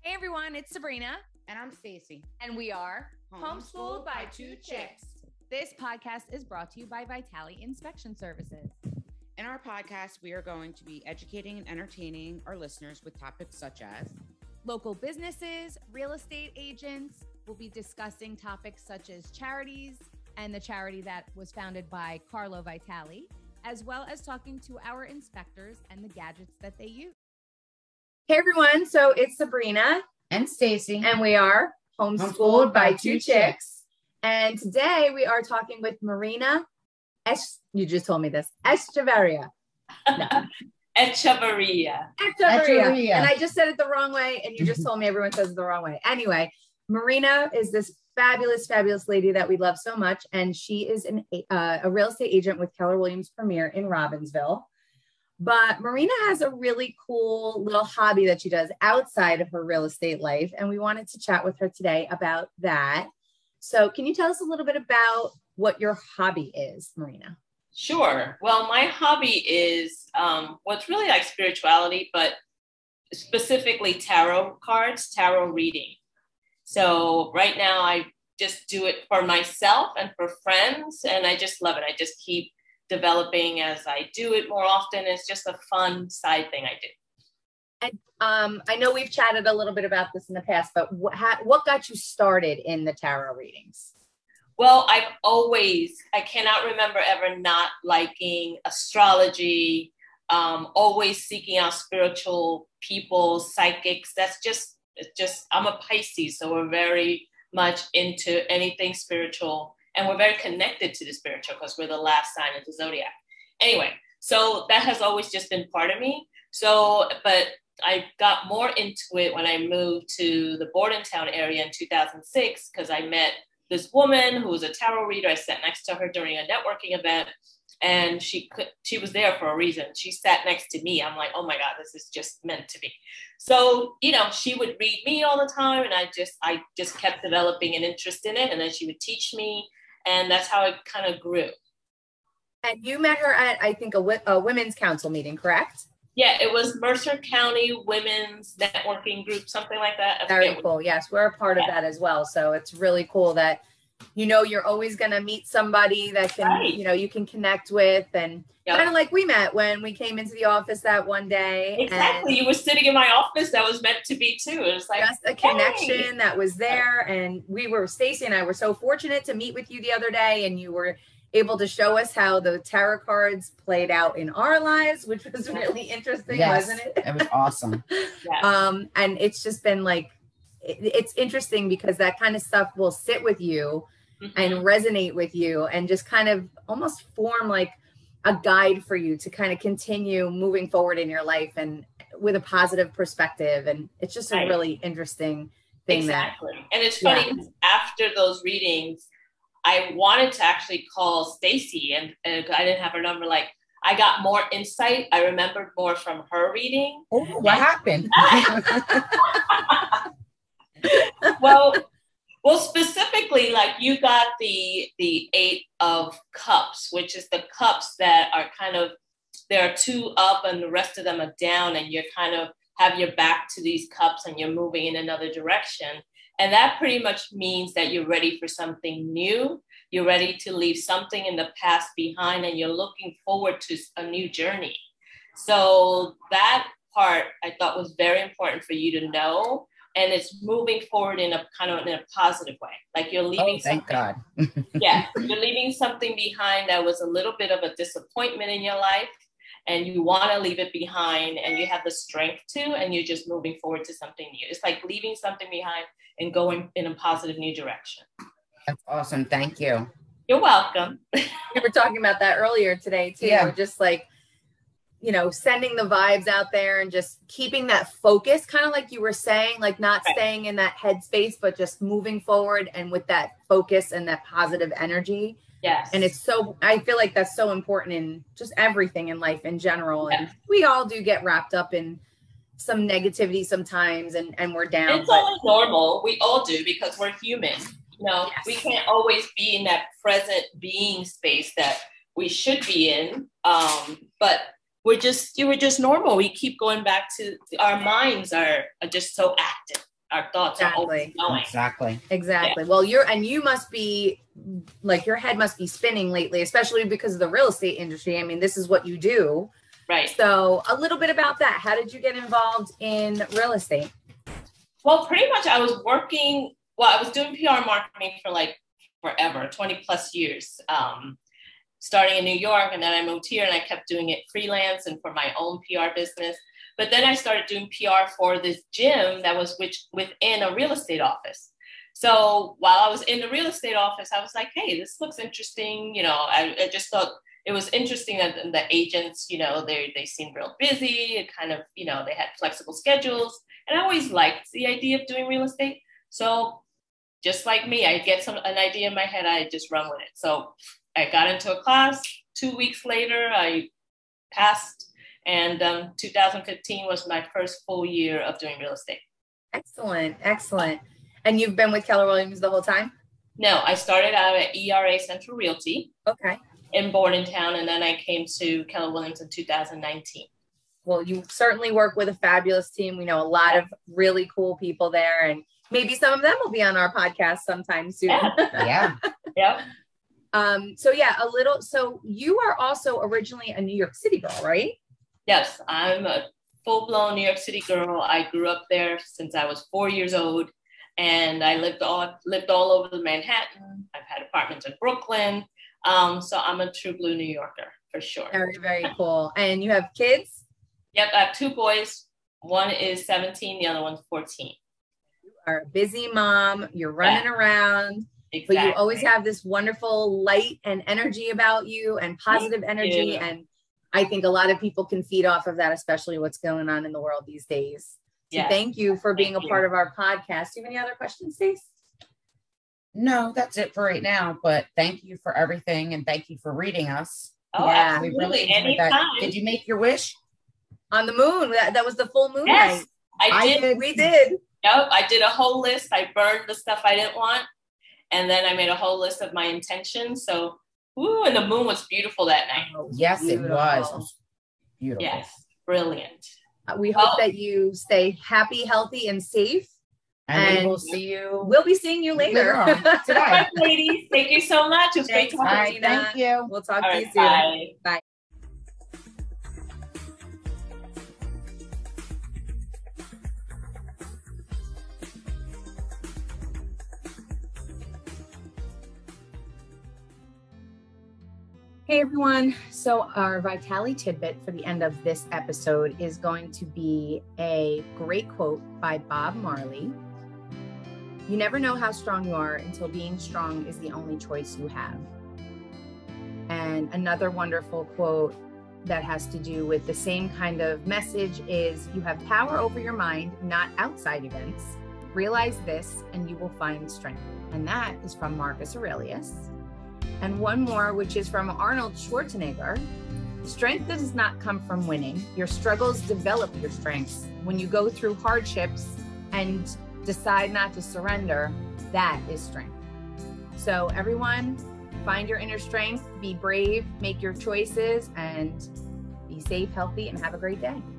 Hey everyone, it's Sabrina. And I'm Stacy. And we are Homeschooled by Two Chicks. This podcast is brought to you by Vitali Inspection Services. In our podcast, we are going to be educating and entertaining our listeners with topics such as local businesses, real estate agents. We'll be discussing topics such as charities and the charity that was founded by Carlo Vitali, as well as talking to our inspectors and the gadgets that they use. Hey everyone, so it's Sabrina and Stacy, and we are Homeschooled by Two Chicks. And today we are talking with Marina you just told me this. Echevarria. No. Echevarria. And I just said it the wrong way, and you just told me everyone says it the wrong way. Anyway, Marina is this fabulous, fabulous lady that we love so much, and she is a real estate agent with Keller Williams Premier in Robbinsville. But Marina has a really cool little hobby that she does outside of her real estate life, and we wanted to chat with her today about that. So can you tell us a little bit about what your hobby is, Marina? Sure. Well, my hobby is what's really like spirituality, but specifically tarot cards, tarot reading. So right now I just do it for myself and for friends, and I just love it. I just keep developing as I do it more often. It's just a fun side thing I do. And I know we've chatted a little bit about this in the past, but what got you started in the tarot readings? Well, I cannot remember ever not liking astrology, always seeking out spiritual people, psychics. I'm a Pisces, so we're very much into anything spiritual, and we're very connected to the spiritual because we're the last sign of the zodiac. Anyway, so that has always just been part of me. But I got more into it when I moved to the Bordentown area in 2006, because I met this woman who was a tarot reader. I sat next to her during a networking event, and she was there for a reason. She sat next to me. I'm like, oh my God, this is just meant to be. So, she would read me all the time, and I just kept developing an interest in it. And then she would teach me, and that's how it kind of grew. And you met her at, I think, a women's council meeting, correct? Yeah, it was Mercer County Women's Networking Group, something like that. Very cool. Yes, we're a part of that as well. So it's really cool that, you're always going to meet somebody that can, right. You can connect with, and kind of like we met when we came into the office that one day. Exactly. You were sitting in my office. That was meant to be too. It was like just a connection that was there. And Stacy and I were so fortunate to meet with you the other day, and you were able to show us how the tarot cards played out in our lives, which was really interesting, wasn't it? It was awesome. And it's just been like, it's interesting because that kind of stuff will sit with you and resonate with you, and just kind of almost form like a guide for you to kind of continue moving forward in your life and with a positive perspective. And it's just a really interesting thing. Exactly. And it's funny, after those readings, I wanted to actually call Stacy, and I didn't have her number. Like, I got more insight. I remembered more from her reading. Oh, what happened? Well, specifically, like, you got the 8 of Cups, which is the cups that are kind of, there are 2 up and the rest of them are down, and you're kind of have your back to these cups and you're moving in another direction. And that pretty much means that you're ready for something new. You're ready to leave something in the past behind, and you're looking forward to a new journey. So that part I thought was very important for you to know. And it's moving forward in a positive way. Like, you're leaving thank God. You're leaving something behind that was a little bit of a disappointment in your life, and you want to leave it behind, and you have the strength to, and you're just moving forward to something new. It's like leaving something behind and going in a positive new direction. That's awesome. Thank you. You're welcome. We were talking about that earlier today too. Yeah. We're just like, sending the vibes out there and just keeping that focus, kind of like you were saying, like not staying in that headspace, but just moving forward and with that focus and that positive energy. Yes. And I feel like that's so important in just everything in life in general. And we all do get wrapped up in some negativity sometimes, and we're down. It's only normal. We all do, because we're human. We can't always be in that present being space that we should be in. But we're just normal. We keep going back to, our minds are just so active. our thoughts are always going. Exactly. Yeah. Well, you must be like, your head must be spinning lately, especially because of the real estate industry. I mean, this is what you do. Right. So a little bit about that. How did you get involved in real estate? Well, pretty much I was doing PR marketing for like forever, 20 plus years, starting in New York. And then I moved here and I kept doing it freelance and for my own PR business. But then I started doing PR for this gym that was within a real estate office. So while I was in the real estate office, I was like, hey, this looks interesting. You know, I just thought it was interesting that the agents, you know, they seemed real busy. It kind of, you know, they had flexible schedules. And I always liked the idea of doing real estate. So just like me, I get an idea in my head, I just run with it. So I got into a class. 2 weeks later, I passed. And 2015 was my first full year of doing real estate. Excellent. And you've been with Keller Williams the whole time? No, I started out at ERA Central Realty. Okay. In Bordentown, and then I came to Keller Williams in 2019. Well, you certainly work with a fabulous team. We know a lot of really cool people there, and maybe some of them will be on our podcast sometime soon. Yeah. Yep. So you are also originally a New York City girl, right? Yes, I'm a full-blown New York City girl. I grew up there since I was 4 years old, and I lived all over the Manhattan. I've had apartments in Brooklyn. So I'm a true blue New Yorker for sure. Very, very cool. And you have kids? Yep, I have 2 boys. One is 17, the other one's 14. You are a busy mom. You're running around. Exactly. But you always have this wonderful light and energy about you, and positive energy. And I think a lot of people can feed off of that, especially what's going on in the world these days. So thank you for being a part of our podcast. Do you have any other questions, Stace? No, that's it for right now. But thank you for everything, and thank you for reading us. Oh, yeah, absolutely. Anytime. Did you make your wish? On the moon. That was the full moon night. I did. We did. Yep. I did a whole list. I burned the stuff I didn't want. And then I made a whole list of my intentions. So, and the moon was beautiful that night. Oh, yes, beautiful. It was beautiful. Yes, brilliant. We hope that you stay happy, healthy, and safe. And we'll see you. We'll be seeing you later today. All right, ladies. Thank you so much. It was great talking to you. Thank you. We'll talk to you soon. Bye. Bye. Hey everyone. So our Vitali tidbit for the end of this episode is going to be a great quote by Bob Marley. You never know how strong you are until being strong is the only choice you have. And another wonderful quote that has to do with the same kind of message is, you have power over your mind, not outside events. Realize this and you will find strength. And that is from Marcus Aurelius. And one more, which is from Arnold Schwarzenegger. Strength does not come from winning. Your struggles develop your strengths. When you go through hardships and decide not to surrender, that is strength. So everyone, find your inner strength, be brave, make your choices, and be safe, healthy, and have a great day.